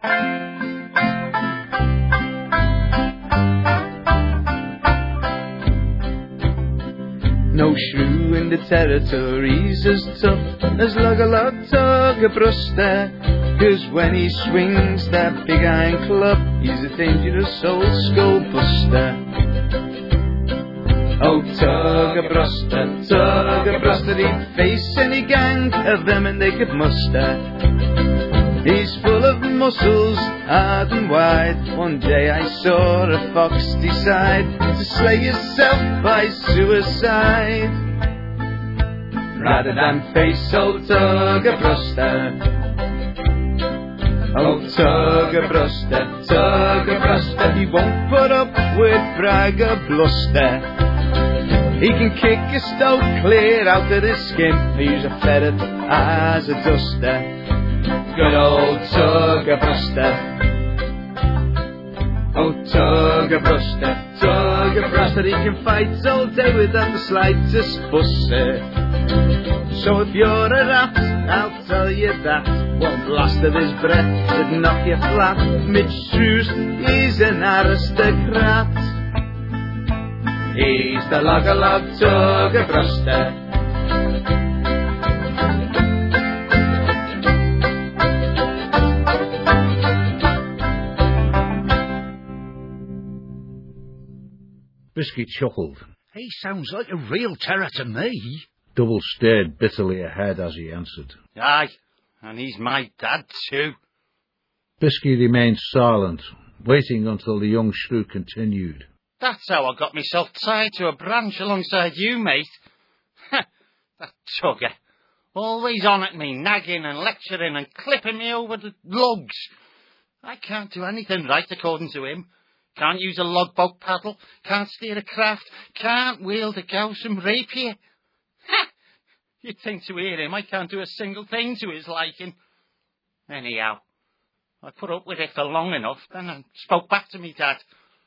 No shrew in the territory's as tough as Lug-a-Lug Tug-a-Bruster, 'cause when he swings that big iron club, he's a dangerous old skull buster. Oh, Tug-a-Bruster, Tug-a-Bruster, he'd face any gang of them and they could muster. He's full of muscles, hard and wide. One day I saw a fox decide to slay himself by suicide, rather than face old Tug-a-Bruster. Oh, Tug-a-Bruster, Tug-a-Bruster, he won't put up with brag or bluster. He can kick a stoat clear out of his skin, or use a ferret as a duster. Good old Tug-a-Bruster. Oh, Tug-a-Bruster, Tug-a-Bruster, he can fight all day without the slightest fuss. So if you're a rat, I'll tell you that one blast of his breath would knock you flat. Mitch Shrews, he's an aristocrat. He's the Lug-a-Lug Tug-a-Bruster. Bisky chuckled. He sounds like a real terror to me. Double stared bitterly ahead as he answered. Aye, and he's my dad too. Bisky remained silent, waiting until the young shrew continued. That's how I got myself tied to a branch alongside you, mate. That tugger. Always on at me, nagging and lecturing and clipping me over the lugs. I can't do anything right according to him. Can't use a logboat paddle, can't steer a craft, can't wield a Gaussian rapier. Ha! You'd think to hear him I can't do a single thing to his liking. Anyhow, I put up with it for long enough, then I spoke back to me dad.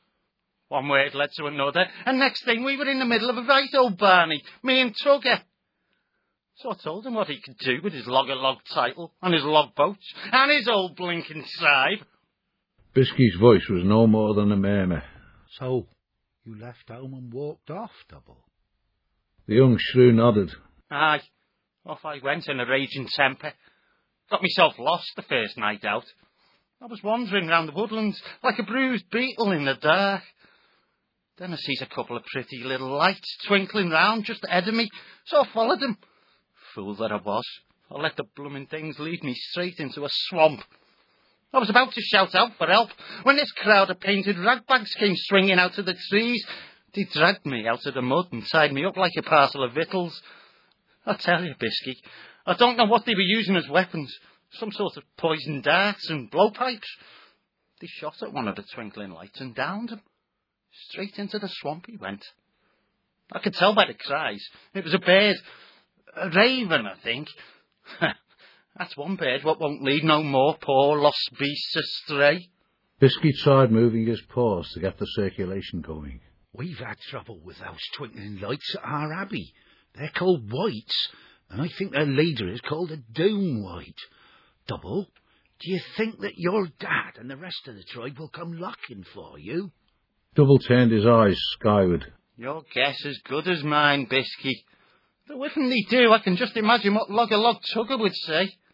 One word led to another, and next thing we were in the middle of a right old Barney, me and Tugger. So I told him what he could do with his Lug-a-Lug title, and his logboats, and his old blinking tribe. Bisky's voice was no more than a murmur. So, you left home and walked off, Double? The young shrew nodded. Aye, off I went in a raging temper. Got myself lost the first night out. I was wandering round the woodlands like a bruised beetle in the dark. Then I sees a couple of pretty little lights twinkling round just ahead of me, so I followed them. Fool that I was. I let the blooming things lead me straight into a swamp. I was about to shout out for help when this crowd of painted ragbags came swinging out of the trees. They dragged me out of the mud and tied me up like a parcel of victuals. I tell you, Bisky, I don't know what they were using as weapons. Some sort of poison darts and blowpipes. They shot at one of the twinkling lights and downed him. Straight into the swamp he went. I could tell by the cries. It was a bird. A raven, I think. That's one bird what won't lead no more poor lost beasts astray. Bisky tried moving his paws to get the circulation going. We've had trouble with those twinkling lights at our abbey. They're called Whites, and I think their leader is called a Doom White. Double, do you think that your dad and the rest of the tribe will come looking for you? Double turned his eyes skyward. Your guess as good as mine, Bisky. Though if they do, I can just imagine what Lug-a-Lug Tugger would say.